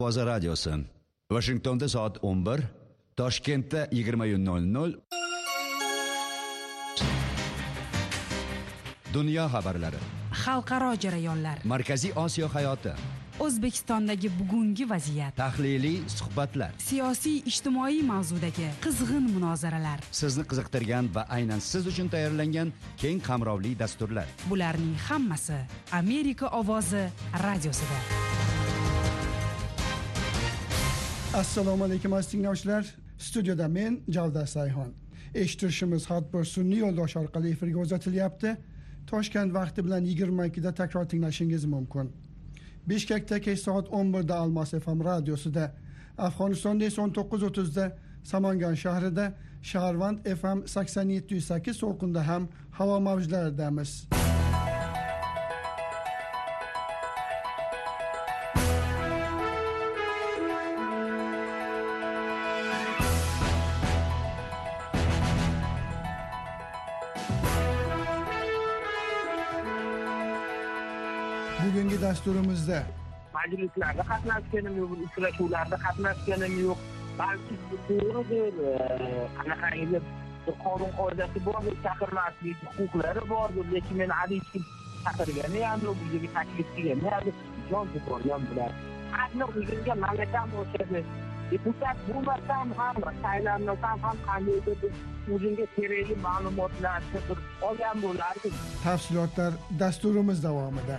Ovoza radiosi. Washingtonda soat 11, Toshkentda 20:00. Dunyo xabarlari. Xalqaro jarayonlar. Markaziy Osiyo hayoti. O'zbekistondagi bugungi vaziyat. Tahliliy suhbatlar. Siyosiy ijtimoiy mavzudagi qizg'in munozaralar. Sizni qiziqtirgan va aynan siz uchun tayyorlangan keng qamrovli dasturlar. Bularning hammasi Amerika ovozi radiosida. Assalomu alaykum aziz tinglovchilar. Studiyada men Javdar Sayxon. Eshittirishimiz har bir sun'iy yo'ldosh orqali efirga uzatilyapti. Toshkent vaqti bilan 22 da takror tinglashingiz mumkin. Bishkekda kech soat 11 da Almos FM radiosida, Afg'onistonda esa 19:30 da Samangan shahrida, Shaharvand FM 87.8 to'lqinda ham havo mavjlaridamiz. Bugungi dasturimizda majlislarda qatnashganim yo'q, uchrashuvlarda qatnashganim yo'q. Balki bu to'g'ridir, qanaqangidir qonun qoidasi bor, chaqirmaslik huquqlari bordir, lekin men adishim chaqirgani ham yo'q, bu yerga taklif qilgani ham jon borgan bular. Qatnab o'zimga malakam o'xshadi. Deputat bo'lmasam ham, saylanmasam ham qandaydir o'zimga kerakli ma'lumotlarni bir olgan bo'lardim. Tafsilotlar dasturimiz davomida.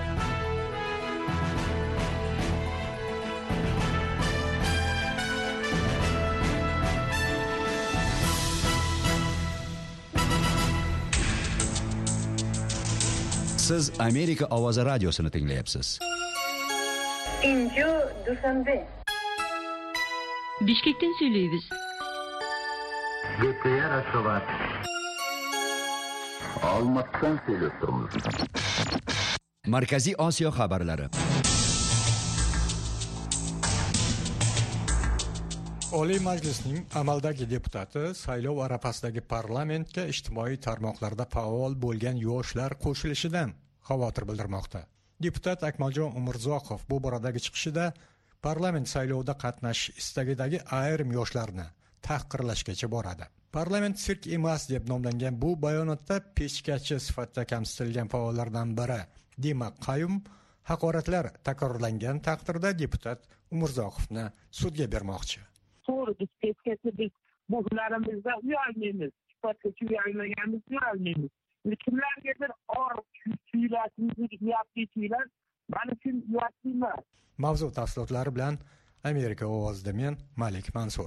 Siz Amerika ovozi radiosini tinglayapsiz. Inju Dushanbe. Bishkekdan söyleyimiz. Gepeye Raşovat. Almatdan söylüyoruz. Markaziy Osiyo xabarlari. Oliy Majlisning amaldagi deputati saylov arafasidagi parlamentga ijtimoiy tarmoqlarda faol bo'lgan yoshlar qo'shilishidan xavotir bildirmoqda. Deputat Akmaljon Umurzoqov bu boradagi chiqishida parlament saylovida qatnashish istagidagi ayrim yoshlarni tahqirlashgacha boradi. Parlament sirk emas deb nomlangan bu bayonotda pechkachi sifatida kamsitilgan faollardan biri Demak Qayum haqoratlar takrorlangan taqdirda deputat Umurzoqovni sudga bermoqchi. To'g'ri, biz biz bu hunlarimizda uyalmaymiz. Sifatga uyalmaganimizni uyalmaymiz. Kimlargadir or tuyulasimizni uyatlaydilar, men uchun uyatlayman. Mavzu tafsilotlari bilan Amerika ovozida men Malik Mansur.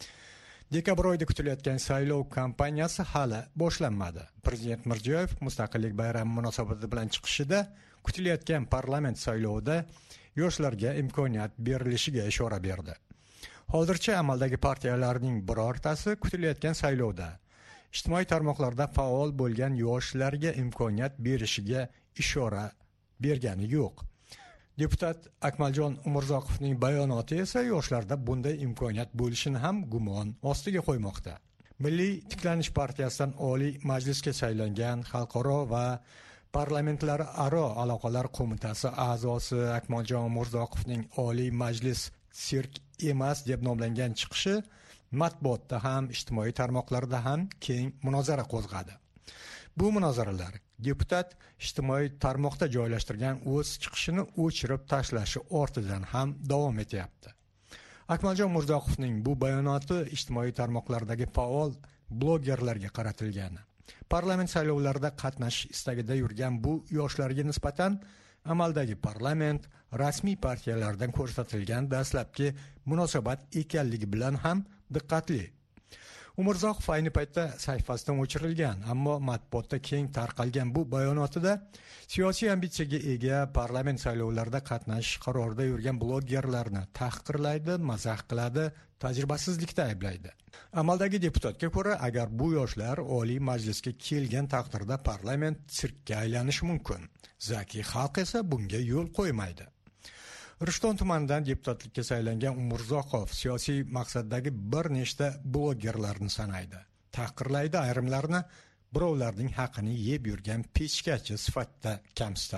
Dekabr oyida kutilayotgan saylov kampaniyasi hali boshlanmadi. Prezident Mirziyoyev Mustaqillik bayrami munosabati bilan chiqishida kutilayotgan parlament saylovida yoshlarga imkoniyat berilishiga ishora berdi. Hozircha amaldagi partiyalarning birortasi kutilayotgan saylovda ijtimoiy tarmoqlarda faol bo'lgan yoshlarga imkoniyat berishiga ishora bergani yo'q. Deputat Akmaljon Umurzoqovning bayonoti esa yoshlarda bunday imkoniyat bo'lishini ham gumon ostiga qo'ymoqda. Milliy tiklanish partiyasidan Oliy Majlisga saylangan xalqaro va parlamentlararo aloqalar qo'mitasi a'zosi Akmaljon Umurzoqovning Oliy Majlis sirk emas deb nomlangan chiqishi matbuotda ham ijtimoiy tarmoqlarda ham keng munozara qo'zg'adi. Bu munozaralar deputat ijtimoiy tarmoqda joylashtirgan o'z chiqishini o'chirib tashlashi ortidan ham davom etyapti. Akmaljon Umurzoqovning bu bayonoti ijtimoiy tarmoqlardagi faol blogerlarga qaratilgan. Parlament saylovlarida qatnashish istagida yurgan bu yoshlarga nisbatan amaldagi parlament rasmiy partiyalardan ko'rsatilgan dastlabki munosabat ekanligi bilan ham diqqatli. Umurzoqov ayni paytda sahifasidan o'chirilgan, ammo matbuotda keng tarqalgan bu bayonotida siyosiy ambitsiyaga ega parlament saylovlarida qatnashish qarorida yurgan blogerlarni tahqirlaydi, mazax qiladi, tajribasizlikda ayblaydi. Amaldagi deputatga ko'ra, agar bu yoshlar Oliy Majlisga kelgan taqdirda parlament sirkka aylanishi mumkin. Zaki xalq esa bunga yo'l qo'ymaydi. Rishton tumanidan deputatlikka saylangan Umurzoqov siyosiy maqsaddagi bir nechta blogerlarni sanaydi. Tahqirlaydi, ayrimlarni birovlarning haqini yeb yurgan pechkachi sifatida kamsitadi.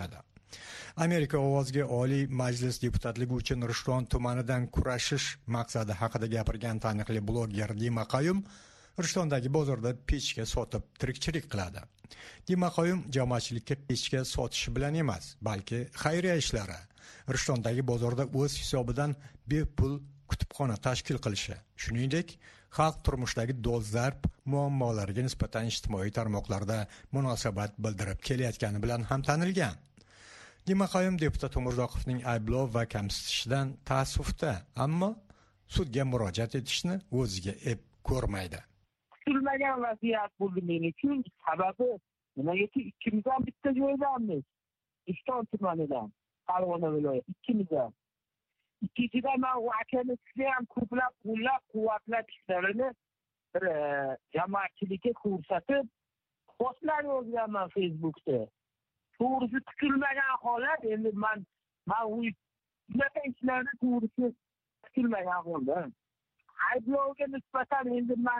Amerika ovoziga Oliy Majlis deputatligi uchun Rishton tumanidan kurashish maqsadi haqida gapirgan taniqli bloger Dima Qayum Rishtondagi bozorda pechka sotib tirikchilik qiladi. Dima Qayum jamoatchilikka pechka sotishi bilan emas, balki xayriya ishlari, Rishtondagi bozorda o'z hisobidan bepul kutubxona tashkil qilishi, shuningdek, xalq turmushdagi dolzarb muammolariga nisbatan ijtimoiy tarmoqlarda munosabat bildirib kelayotgani bilan ham tanilgan. Dima Qayum deputat Umurzoqovning ayblov va kamsitishidan ta'assufda, ammo sudga murojaat etishni o'ziga ep ko'rmaydi. Kutilmagan vaziyat bo'ldi men uchun. Sababi nimagaki ikkimiz ham bitta joydanmiz. Rishton tumanidan, Farg'ona viloyati ikkimiz ham. Ikkinchidan men u akani ham ko'plab qo'llab-quvvatlab ishlarini bir jamoatchilikka ko'rsatib, postlar yozganman Facebookda. To'g'risi kutilmagan holat, endi men u bunaqa ishlarni to'g'risi kutilmagan holat. Ayblovga nisbatan endi men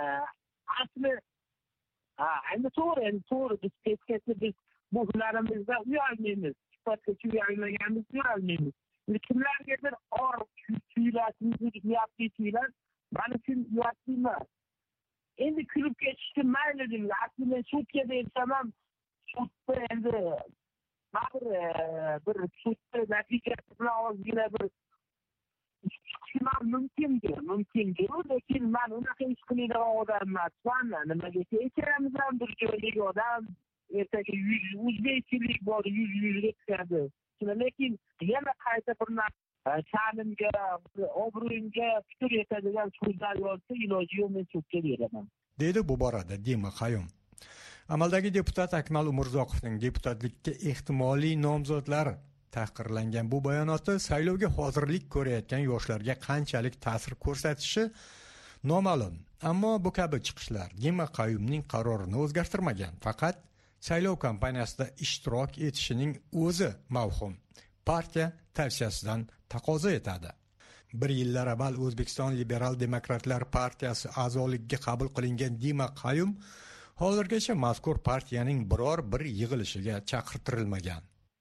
endi to'g'ri biz biz bu hunlarimizda uyalmaymiz. Sifatga uyalmaganimiz uyalmaymiz. Kimlargadir or tuyular, men uchun uyatliman. Endi kulib ketishni mayli deyman. Aslida sudga bersam ham sudda endi bir sudda natijasi bilan ozgina bir mumkindir. Lekin men unaqa ish qiladigan odam emasman. Nimaga ikkalamiz ham bir joydagi odam, ertaga o'zbekchilik bor, yuzga chiqadi. Lekin yana qayta bir sha'nimga, obro'yimga putur yetadigan so'zlar yozsa, iloji yo'q, men sudga beraman, deydi bu borada Dima Qayum. Amaldagi deputat Akmal Umurzoqovning deputatlikka ehtimoliy nomzodlar tahqirlangan bu bayonoti saylovga hozirlik ko'rayotgan yoshlarga qanchalik ta'sir ko'rsatishi noma'lum. Ammo bu kabi chiqishlar Dima Qayumning qarorini o'zgartirmagan, faqat saylov kampaniyasida ishtirok etishining o'zi mavhum. Partiya tavsiyasidan taqozo etadi. Bir yillar avval O'zbekiston Liberal Demokratlar partiyasi a'zoligiga qabul qilingan Dima Qayum hozirgacha mazkur partiyaning biror bir yig'ilishiga chaqirtirilmagan.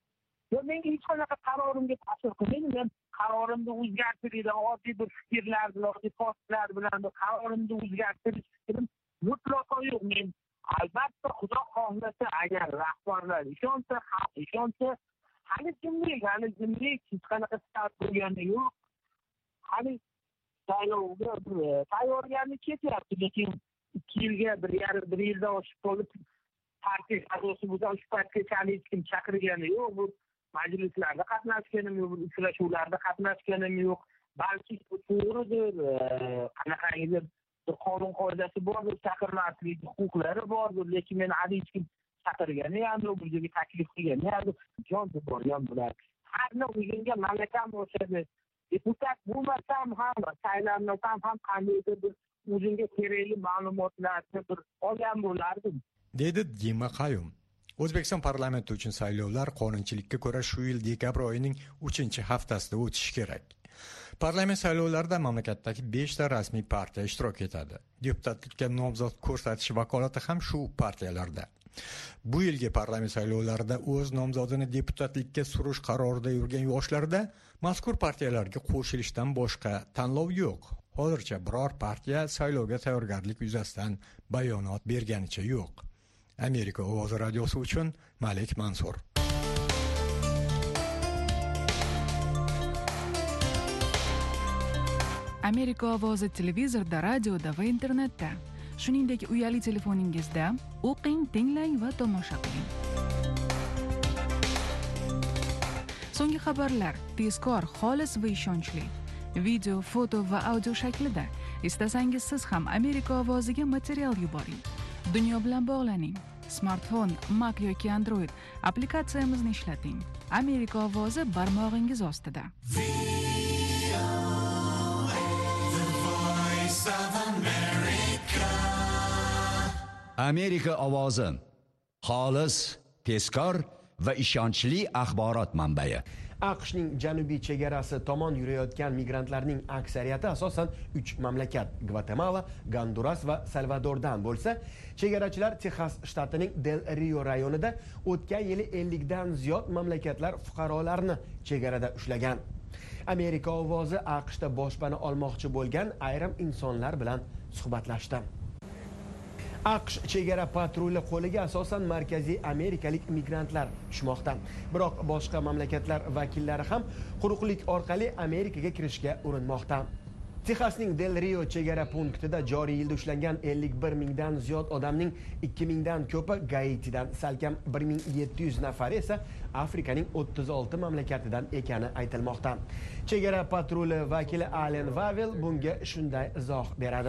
Menga hech qanaqa qarorimga ta'sir qilmaydi. Men qarorimni o'zgartirishdan oddiy bir fikrlar bilan, oddiy postlar bilan qarorimni o'zgartirish fikrim mutlaqo yo'q. Men albatta Xudo xohlasa, agar rahbarlar ishonsa, xalq ishonsa, hali jimlik hech qanaqa start bo'lgani yo'q. Hali saylovga tayyorgarlik ketyapti, lekin 2 yilga bir yildan oshib qolib partiya a'zosi bo'lsa, shu paytgacha hech kim chaqirgani yo'q. Bu majlislarda qatnashganim yo'q, uchrashuvlarda qatnashganim yo'q. Balki bu to'g'ridir, qanaqangidir bir qonun qoidasi bordir, chaqirmaslik huquqlari bordir, lekin meni hech kim chaqirgani ham yo'q, bu yerga taklif qilgani ham yo'q. Jon borgan bular. Harni o'zimga malakam o'xshadi. Deputat bo'lmasam ham, saylanmasam ham qandaydir bir o'zimga kerakli ma'lumotlarni bir olgan bo'lardim, deydi Dima Qayum. O'zbekiston parlamenti uchun saylovlar qonunchilikka ko'ra shu yil dekabr oyining 3-haftasida o'tishi kerak. Parlament saylovlarida mamlakatdagi 5 ta rasmiy partiya ishtirok etadi. Deputatlikka nomzod ko'rsatish vakolati ham shu partiyalarda. Bu yilgi parlament saylovlarida o'z nomzodini deputatlikka surish qarorida yurgan yoshlarda mazkur partiyalarga qo'shilishdan boshqa tanlov yo'q. Hozircha biror partiya saylovga tayyorgarlik yuzasidan bayonot berganicha yo'q. Amerika ovozi radiosi uchun Malik Mansur. Amerika ovozi televizorda, radioda va internetda. Shuningdek, uyali telefoningizda o'qing, tinglang va tomosha qiling. So'nggi xabarlar tezkor, xolis va ishonchli. Video, foto va audio shaklida. Istasangiz siz ham Amerika ovoziga material yuboring. Dunyo bilan bog'laning. Smartfon, Mac yoki Android applikatsiyamizni ishlating. Amerika ovozi barmog'ingiz ostida. Amerika ovozi xolis, tezkor va ishonchli axborot manbai. AQShning janubiy chegarasi tomon yurayotgan migrantlarning aksariyati asosan 3 mamlakat Gvatemala, Gonduras va Salvadordan bo'lsa, chegarachilar Texas shtatining Del Rio rayonida o'tgan yili 50 dan ziyod mamlakatlar fuqarolarini chegarada ushlagan. Amerika ovozi AQShda boshpana olmoqchi bo'lgan ayrim insonlar bilan suhbatlashdi. AQSh chegara patruli qo'liga asosan markaziy amerikalik migrantlar tushmoqda. Biroq boshqa mamlakatlar vakillari ham quruqlik orqali Amerikaga kirishga urinmoqda. Texasning Del Rio chegara punktida joriy yilda ushlangan 51 mingdan ziyod odamning 2000 dan ko'pi Gaitidan, salkam 1700 nafari esa Afrikaning 36 mamlakatidan ekani aytilmoqda. Chegara patruli vakili Allen Vavel bunga shunday izoh beradi.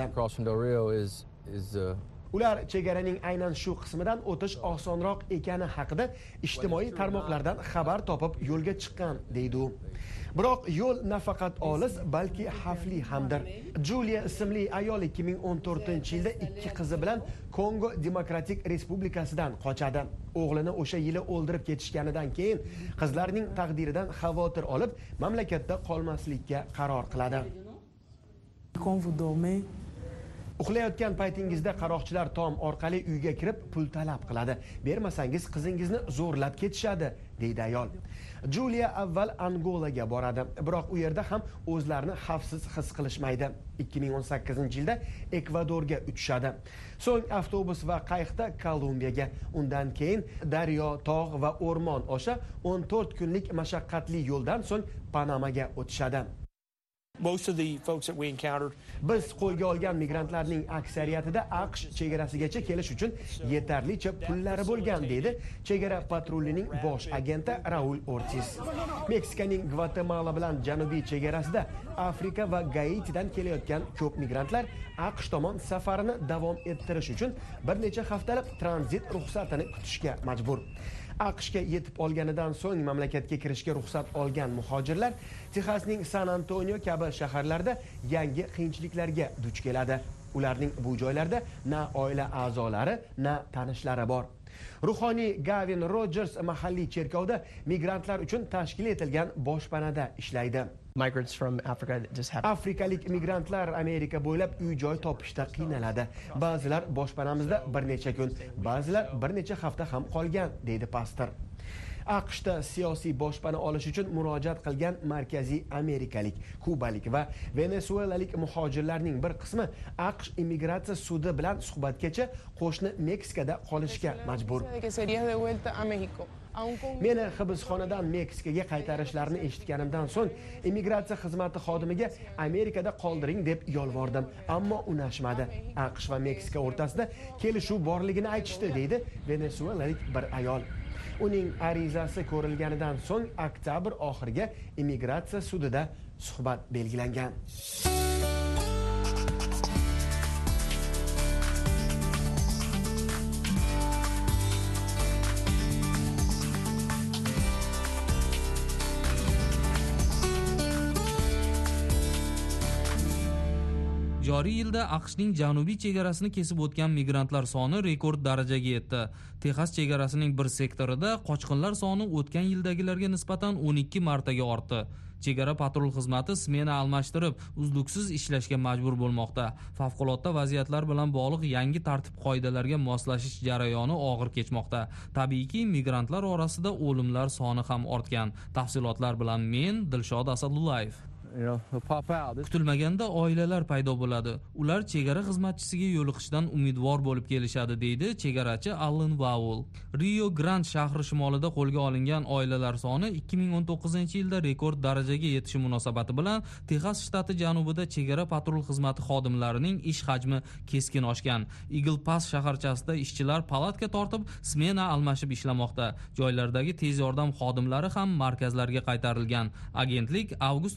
Ular chegaraning aynan shu qismidan o'tish osonroq ekani haqida ijtimoiy tarmoqlardan xabar topib yo'lga chiqqan, deydi u. Biroq yo'l nafaqat olis, balki xavfli hamdir. Julia ismli ayol 2014-yilda 2 qizi bilan Kongo Demokratik Respublikasidan qochadi. O'g'lini o'sha yili o'ldirib ketishganidan keyin qizlarning taqdiridan xavotir olib, mamlakatda qolmaslikka qaror qiladi. Uxlayotgan paytingizda qaroqchilar tom orqali uyga kirib pul talab qiladi. Bermasangiz qizingizni zo'rlab ketishadi, deydi ayol. Julia avval Angolaga boradi, biroq u yerda ham o'zlarini xavfsiz his qilishmaydi. 2018-yilda Ekvadorga uchishadi. So'ng avtobus va qayiqda Kolumbiyaga, undan keyin daryo, tog' va o'rmon osha 14 kunlik mashaqqatli yo'ldan so'ng Panamaga o'tishadi. Biz qo'lga olgan migrantlarning aksariyatida AQSh chegarasigacha kelish uchun yetarlicha pullari bo'lgan, deydi chegara patrulining bosh agenti Raul Ortiz. Meksikaning Gvatemala bilan janubiy chegarasida Afrika va Gaitidan kelayotgan ko'p migrantlar AQSh tomon safarini davom ettirish uchun bir necha haftalik tranzit ruxsatini kutishga majbur. AQShga yetib olganidan so'ng mamlakatga kirishga ruxsat olgan muhojirlar Texasning San Antonio kabi shaharlarda yangi qiyinchiliklarga duch keladi. Ularning bu joylarda na oila a'zolari, na tanishlari bor. Ruhoniy Gavin Rogers mahalliy cherkovda migrantlar uchun tashkil etilgan boshpanada ishlaydi. Afrikalik migrantlar Amerika bo'ylab uy-joy topishda qiynaladi. Ba'zilar boshpanamizda bir necha kun, ba'zilar bir necha hafta ham qolgan, deydi pastor. AQShda siyosiy boshpana olish uchun murojaat qilgan markaziy amerikalik, kubalik va venesuelalik muhojirlarning bir qismi AQSh immigratsiya sudi bilan suhbatgacha qo'shni Meksikada qolishga majbur. Meni hibsxonadan Meksikaga qaytarishlarini eshitganimdan so'ng immigratsiya xizmati xodimiga Amerikada qoldiring deb yolvordim, ammo unashmadi. AQSh va Meksika o'rtasida kelishuv borligini aytishdi, deydi venesuelalik bir ayol. Uning arizasi ko'rilganidan so'ng oktyabr oxiriga immigratsiya sudida suhbat belgilangan. Joriy yilda AQShning janubiy chegarasini kesib o'tgan migrantlar soni rekord darajaga yetdi. Texas chegarasining bir sektorida qochqinlar soni o'tgan yildagilarga nisbatan 12 martaga ortdi. Chegara patrul xizmati smena almashtirib, uzluksiz ishlashga majbur bo'lmoqda. Favqulodda vaziyatlar bilan bog'liq yangi tartib-qoidalarga moslashish jarayoni og'ir kechmoqda. Tabiiyki, migrantlar orasida o'limlar soni ham ortgan. Tafsilotlar bilan men Dilshod Asadullayev. Kutilmaganda oilalar paydo bo'ladi. Ular chegara xizmatchisiga yo'liqishdan umidvor bo'lib kelishadi, deydi chegarachi Allen Vavel. Rio Grande shahri shimolida qo'lga olingan oilalar soni 2019-yilda rekord darajaga yetishi munosabati bilan Texas shtati janubida chegara patrul xizmati xodimlarining ish hajmi keskin oshgan. Eagle Pass shaharchasida ishchilar palatka tortib, smena almashib ishlamoqda. Joylardagi tez yordam xodimlari ham markazlarga qaytarilgan. Agentlik avgust oyida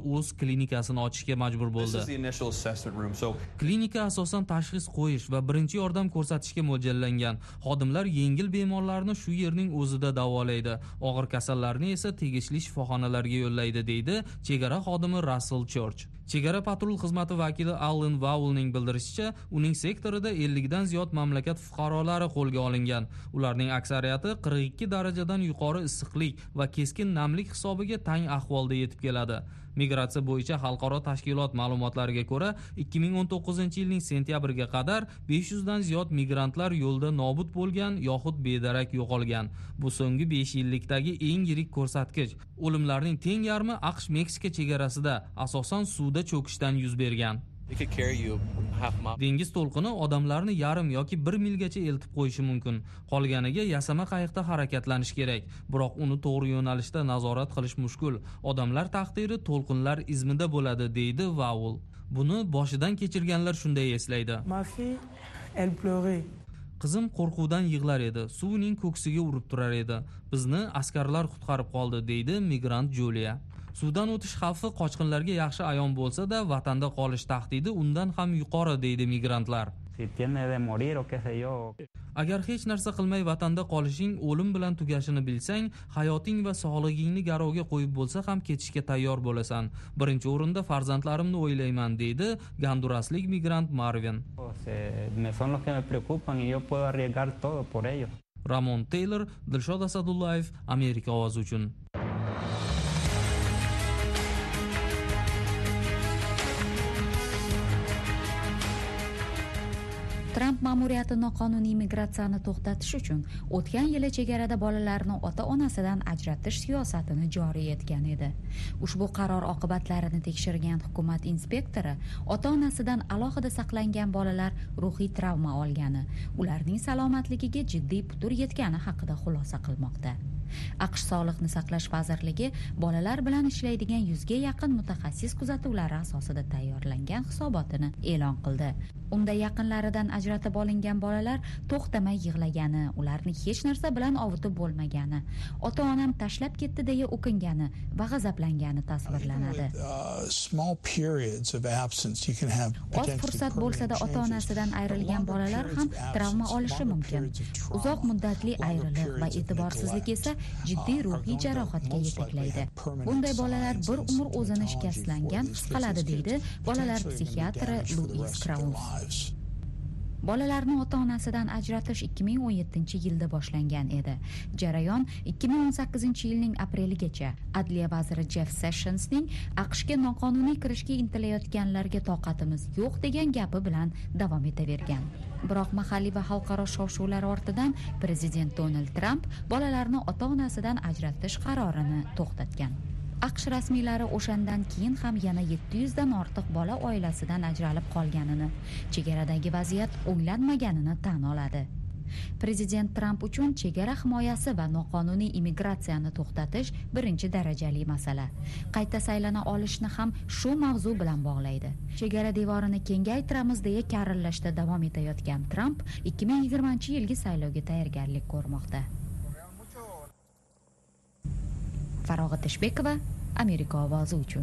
o'z klinikasini ochishga majbur bo'ldi. Klinika asosan tashxis qo'yish va birinchi yordam ko'rsatishga mo'ljallangan. Xodimlar yengil bemorlarni shu yerning o'zida davolaydi, og'ir kasallarni esa tegishli shifoxonalarga yo'llaydi, deydi chegara xodimi Russell Church. Chegara patrul xizmati vakili Allen Vowellning bildirishicha, uning sektorida 50 dan ziyod mamlakat fuqarolari qo'lga olingan. Ularning aksariyati 42 darajadan yuqori issiqlik va keskin namlik hisobiga tang ahvolda yetib keladi. Migratsiya bo'yicha xalqaro tashkilot ma'lumotlariga ko'ra, 2019-yilning sentyabriga qadar 500 dan ziyod migrantlar yo'lda nobud bo'lgan yoxud bedarak yo'qolgan. Bu so'nggi 5 yillikdagi eng yirik ko'rsatkich. O'limlarning teng yarmi AQSh-Meksika chegarasida, asosan suvda cho'kishdan yuz bergan. Dengiz to'lqini odamlarni yarim yoki 1 milgacha eltib qo'yishi mumkin. Qolganiga yasama qayiqda harakatlanish kerak, biroq uni to'g'ri yo'nalishda nazorat qilish mushkul. Odamlar taqdiri to'lqinlar izmida bo'ladi, deydi Vowell. Buni boshidan kechirganlar shunday eslaydi. Qizim qo'rquvdan yig'lar edi, suvning ko'ksiga urib turar edi. Bizni askarlar qutqarib qoldi, deydi migrant Julia. Suvdan o'tish xavfi qochqinlarga yaxshi ayon bo'lsa-da, vatanda qolish tahdidi undan ham yuqori, deydi migrantlar. Agar hech narsa qilmay vatanda qolishing o'lim bilan tugashini bilsang, hayoting va sog'lig'ingni garovga qo'yib bo'lsa ham ketishga tayyor bo'lasan. Birinchi o'rinda farzandlarimni o'ylayman, deydi gonduraslik migrant Marvin. Ramon Taylor, Dilshod Asadullayev, Amerika ovozi uchun. Tramp ma'muriyati noqonuniy migratsiyani to'xtatish uchun o'tgan yili chegarada bolalarni ota-onasidan ajratish siyosatini joriy etgan edi. Ushbu qaror oqibatlarini tekshirgan hukumat inspektori ota-onasidan alohida saqlangan bolalar ruhiy travma olgani, ularning salomatligiga jiddiy putur yetgani haqida xulosa qilmoqda. AQSh Sog'liqni saqlash vazirligi bolalar bilan ishlaydigan 100 ga yaqin mutaxassis kuzatuvlari asosida tayyorlangan hisobotini e'lon qildi. Unda yaqinlaridan ajratib olingan bolalar to'xtamay yig'lagani, ularni hech narsa bilan ovutib bo'lmagani, ota-onam tashlab ketdi deya o'kingani va g'azablangani tasvirlanadi. Oz fursat bo'lsa-da ota-onasidan ayrilgan bolalar ham travma olishi mumkin. Uzoq muddatli ayriliq va e'tiborsizlik esa jiddiy ruhiy jarohatga yetaklaydi. Bunday bolalar bir umr o'zini shikastlangan his qiladi, deydi bolalar psixiatri Louis Krauss. Bolalarni ota-onasidan ajratish 2017-yilda boshlangan edi. Jarayon 2018-yilning apreligacha Adliya vaziri Jeff Sessionsning AQShga noqonuniy kirishga intilayotganlarga toqatimiz yo'q degan gapi bilan davom etavergan. Biroq mahalliy va xalqaro shov-shuvlar ortidan prezident Donald Trump bolalarni ota-onasidan ajratish qarorini to'xtatgan. AQSh rasmiylari o'shandan keyin ham yana 700 dan ortiq bola oilasidan ajralib qolganini, chegaradagi vaziyat o'nglanmaganini tan oladi. Prezident Trump uchun chegara himoyasi va noqonuniy immigratsiyani to'xtatish birinchi darajali masala. Qayta saylana olishni ham shu mavzu bilan bog'laydi. Chegara devorini kengaytiramiz deya karillashda davom etayotgan Trump 2020-yilgi saylovga tayyorgarlik ko'rmoqda. Farog'at Ishbekova, Amerika ovozi uchun.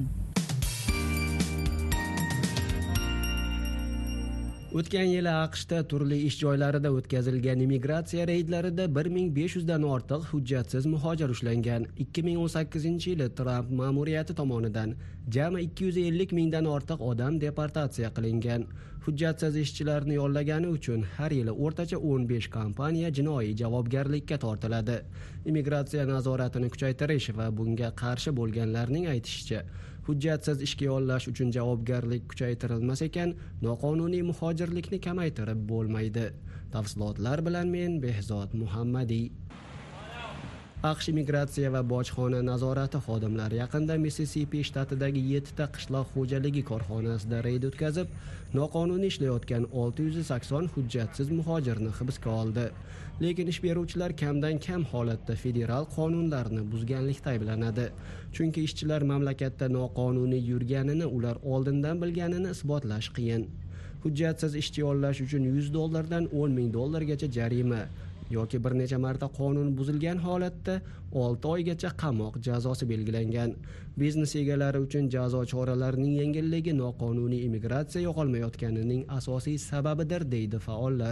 O'tgan yili AQShda turli ish joylarida o'tkazilgan immigratsiya reydlarida 1500 dan ortiq hujjatsiz muhojir ushlangan. 2018-yili Trump ma'muriyati tomonidan jami 250 mingdan ortiq odam deportatsiya qilingan. Hujjatsiz ishchilarni yollagani uchun har yili o'rtacha 15 kompaniya jinoiy javobgarlikka tortiladi. Immigratsiya nazoratini kuchaytirish va bunga qarshi bo'lganlarning aytishicha, hujjatsiz ishga yollash uchun javobgarlik kuchaytirilmas ekan, noqonuniy muhojirlikni kamaytirib bo'lmaydi. Tafsilotlar bilan men Behzod Muhammadiy. AQSh immigratsiya va bojxona nazorati xodimlari yaqinda Missisipi shtatidagi 7 ta qishloq xo'jaligi korxonasida reyd o'tkazib, noqonuniy ishlayotgan 680 hujjatsiz muhojirni hibsga oldi. Lekin ish beruvchilar kamdan kam holatda federal qonunlarni buzganlikda ayblanadi. Chunki ishchilar mamlakatda noqonuniy yurganini ular oldindan bilganini isbotlash qiyin. Hujjatsiz ishchi yollash uchun $100 dan $10,000 jarima yoki bir necha marta qonun buzilgan holatda 6 oygacha qamoq jazosi belgilangan. Biznes egalari uchun jazo choralarining yengilligi noqonuniy immigratsiya yo'qolmayotganining asosiy sababidir, deydi faollar.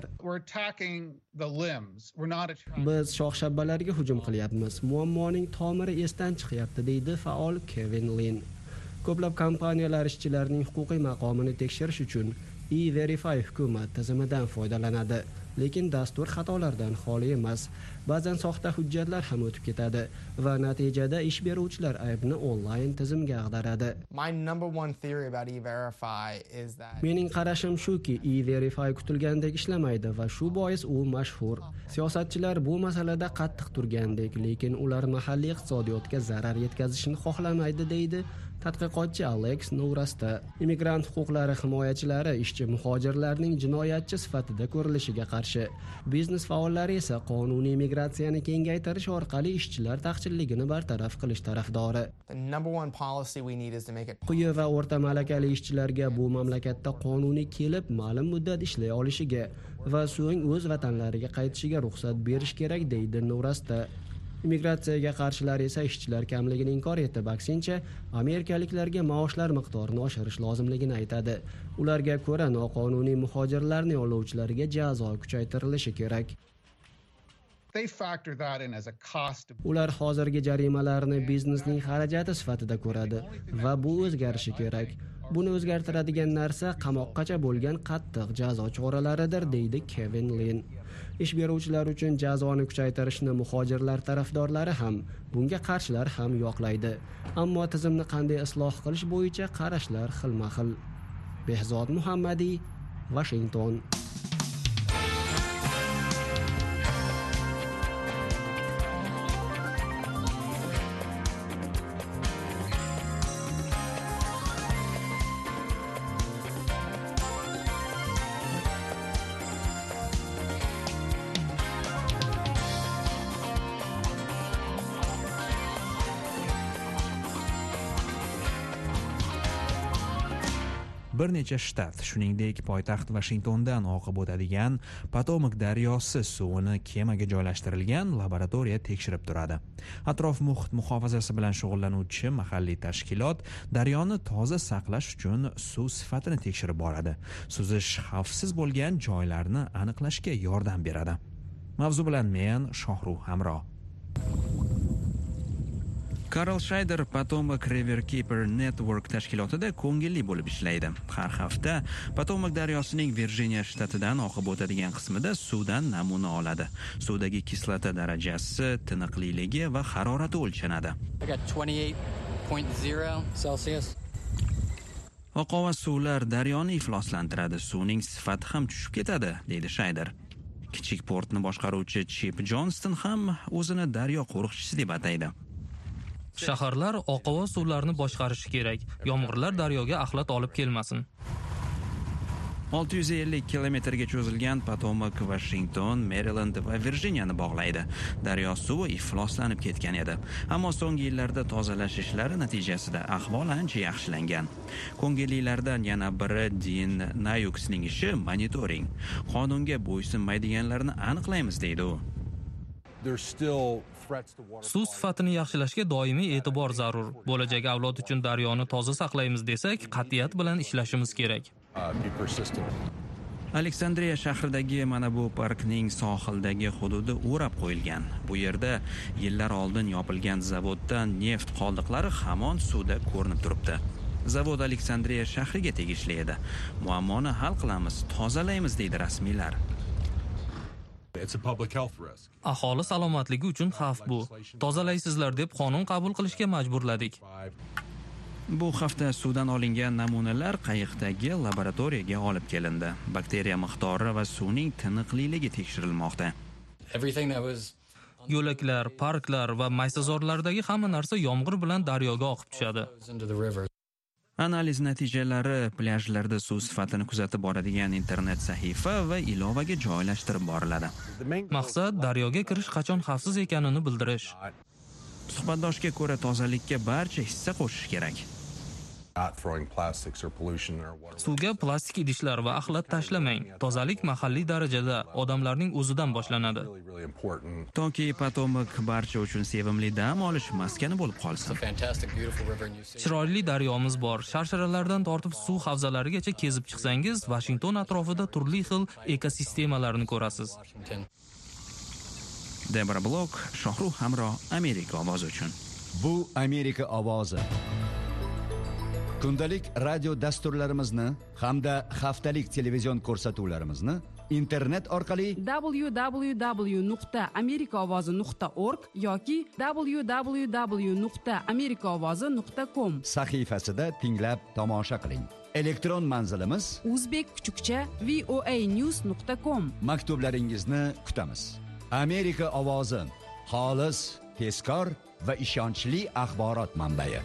Biz shox-shabbalarga hujum qilyapmiz. Muammoning tomiri esdan chiqyapti, deydi faol Kevin Lin. Ko'plab kompaniyalar ishchilarning huquqiy maqomini tekshirish uchun E-Verify hukumat tizimidan foydalanadi, lekin dastur xatolardan xoli emas. Ba'zan soxta hujjatlar ham o'tib ketadi va natijada ish beruvchilar aybni onlayn tizimga ag'daradi. Mening qarashim shuki, E-Verify kutilgandek ishlamaydi va shu bois u mashhur. Siyosatchilar bu masalada qattiq turgandek, lekin ular mahalliy iqtisodiyotga zarar yetkazishni xohlamaydi, deydi tadqiqotchi Alex Nourasta. Immigrant huquqlari himoyachilari ishchi muhojirlarning jinoyatchi sifatida ko'rilishiga qarshi. Biznes faollari esa qonuniy immigratsiyani kengaytirish orqali ishchilar taqchilligini bartaraf qilish tarafdori. Quyi va o'rta malakali ishchilarga bu mamlakatda qonuniy kelib, ma'lum muddat ishlay olishiga va so'ng o'z vatanlariga qaytishiga ruxsat berish kerak, deydi Nourasta. Immigratsiyaga qarshilar esa ishchilar kamligini inkor etib, aksincha amerikaliklarga maoshlar miqdorini oshirish lozimligini aytadi. Ularga ko'ra noqonuniy muhojirlarni yo'lovchilarga jazo kuchaytirilishi kerak. Ular hozirgi jarimalarni biznesning xarajati sifatida ko'radi va bu o'zgarishi kerak. Buni o'zgartiradigan narsa qamoqqacha bo'lgan qattiq jazo choralaridir, deydi Kevin Lin. Ish beruvchilar uchun jazoni kuchaytirishni muhojirlar tarafdorlari ham, bunga qarshilar ham yoqlaydi. Ammo tizimni qanday isloh qilish bo'yicha qarashlar xilma-xil. Behzod Muhammadiy, Washington. Bir necha shtat, shuningdek poytaxt Washingtondan oqib o'tadigan Potomac daryosi suvini kemaga joylashtirilgan laboratoriya tekshirib turadi. Atrof muhit muhofazasi bilan shug'ullanuvchi mahalliy tashkilot daryoni toza saqlash uchun suv sifatini tekshirib boradi. Suzish xavfsiz bo'lgan joylarni aniqlashga yordam beradi. Mavzu bilan men Shohruh Hamro. Carl Scheider Potomac Riverkeeper Network tashkilotida ko'ngilli bo'lib ishlaydi. Har hafta Potomac daryosining Virginia shtatidan oqib o'tadigan qismida suvdan namuna oladi. Suvdagi kislota darajasi, tiniqliligi va harorati o'lchanadi. Oqova suvlar daryoni ifloslantiradi, suvning sifati ham tushib ketadi, deydi Scheider. Kichik portni boshqaruvchi Chip Johnston ham o'zini daryo qo'riqchisi deb ataydi. Shaharlar oqova suvlarni boshqarishi kerak. Yomg'irlar daryoga axlat olib kelmasin. 650 kilometrga cho'zilgan Potomac Washington, Maryland va Virginiani bog'laydi. Daryo suvi ifloslanib ketgan edi. Ammo so'nggi yillarda tozalash ishlari natijasida ahvol ancha yaxshilangan. Ko'ngillilardan yana biri Dean Nayuksning ishi monitoring. Qonunga bo'ysunmaydiganlarni aniqlaymiz, deydi u. Suv sifatini yaxshilashga doimiy e'tibor zarur. Bo'lajak avlod uchun daryoni toza saqlaymiz desak, qat'iyat bilan ishlashimiz kerak. Aleksandriya shahridagi mana bu parkning sohildagi hududi o'rab qo'yilgan. Bu yerda yillar oldin yopilgan zavoddan neft qoldiqlari hamon suvda ko'rinib turibdi. Zavod Aleksandriya shahriga tegishli edi. Muammoni hal qilamiz, tozalaymiz, deydi rasmiylar. Aholi salomatligi uchun xavf bu. Tozalaysizlar deb qonun qabul qilishga majburladik. Bu hafta suvdan olingan namunalar qayiqdagi laboratoriyaga olib kelindi. Bakteriya miqdori va suvning tiniqliligi tekshirilmoqda. Yo'laklar, parklar va maysazorlardagi hamma narsa yomg'ir bilan daryoga oqib tushadi. Analiz natijalari plyajlarda suv sifatini kuzatib boradigan internet sahifa va ilovaga joylashtirib boriladi. Maqsad daryoga kirish qachon xavfsiz ekanini bildirish. Suhbatdoshga ko'ra tozalikka barcha hissa qo'shish kerak. Suvga plastik idishlar va axlat tashlamang. Tozalik mahalliy darajada, odamlarning o'zidan boshlanadi. Toki Potomak barcha uchun sevimli dam olish maskani bo'lib qolsin. Chiroyli daryomiz bor. Sharsharalardan tortib suv havzalarigacha kezib chiqsangiz, Washington atrofida turli xil ekosistemalarni ko'rasiz. Debra Blok, Shohruh Hamro, Amerika ovozi uchun. Bu Amerika ovozi. Kundalik radio dasturlarimizni hamda haftalik televizion ko'rsatuvlarimizni internet orqali www.amerikaovozi.org yoki www.amerikaovozi.com sahifasida tinglab tomosha qiling. Elektron manzilimiz uzbek_voanews.com. Maktublaringizni kutamiz. Amerika ovozi, xolis, tezkor va ishonchli axborot manbai.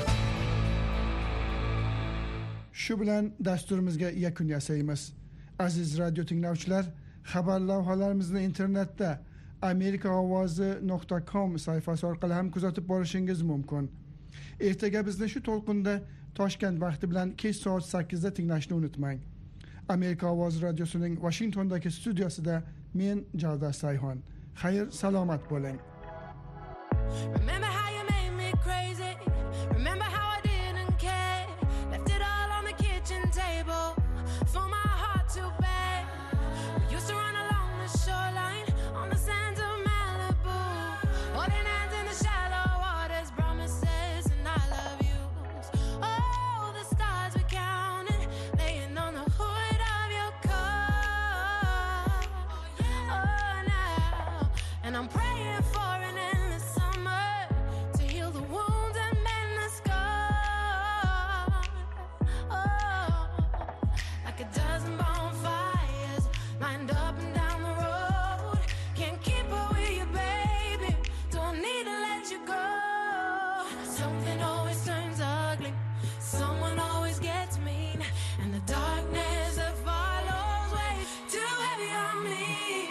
Shu bilan dasturimizga yakun yasaymiz. Aziz radio tinglovchilar, xabar lavhalarimizni internetda amerikaovozi.com sayfasi orqali ham kuzatib borishingiz mumkin. Ertaga bizni shu to'lqinda Toshkent vaqti bilan kech soat 8 da tinglashni unutmang. Amerika ovozi radiosining Washingtondagi studiyasida men Javdar Sayhon. Xayr, salomat bo'ling. Remember how you made me crazy? Remember how I didn't care? Left it all on the kitchen table for my heart to bear. We used to run along the shoreline on the sands of Malibu, holding hands in the shallow waters, promises and I love yous. Oh, the stars we counted, laying on the hood of your car. Oh, now, and I'm praying for an endless summer to heal the wounds and mend the scars. Oh, like a dozen bonfires lined up and down the road. Can't keep up with you, baby. Don't need to let you go. Something always turns ugly. Someone always gets mean, and the darkness that follows weighs too heavy on me.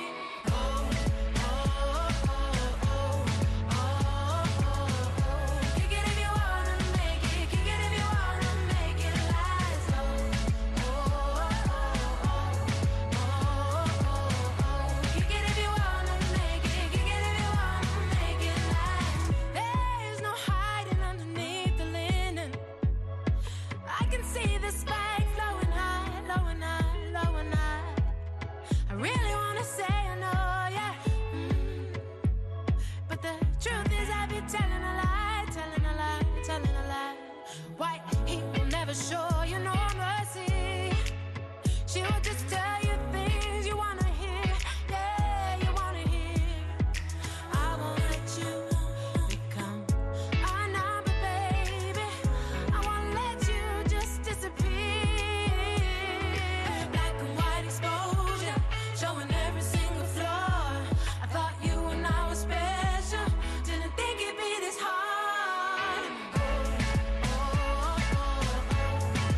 Kick it if you wanna make it. Kick it if you wanna make it last. Kick it if you wanna make it. Kick it if you wanna make it last. There's no hiding underneath the linen. I can see the spike flowing high, flowing high, flowing high. I really wanna say I know, yeah. But the truth is I be telling a lie, telling a lie, telling a lie. White heat will never show you no mercy. She will just tell you things you wanna hear, yeah, you wanna hear. I won't let you become our number, baby. I won't let you just disappear. Black and white exposure, showing every single flaw. I thought you and I were special, didn't think it'd be this hard.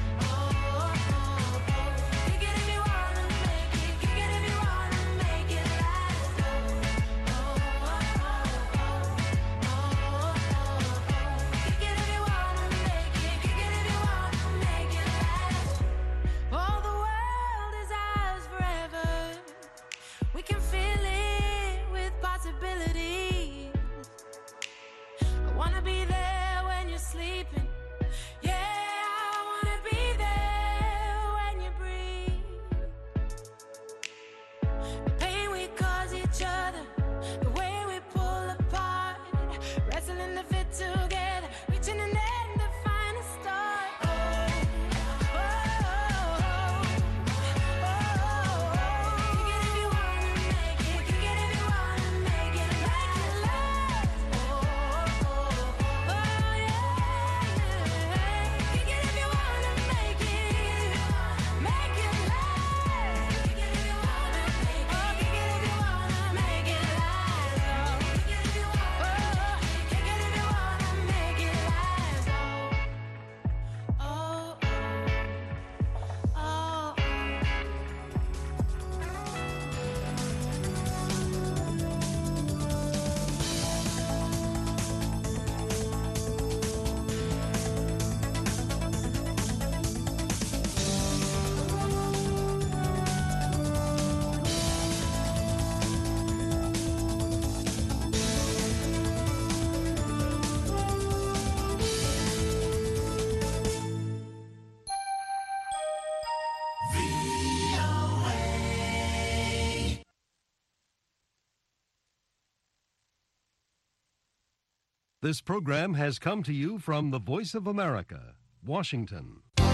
This program has come to you from the Voice of America, Washington.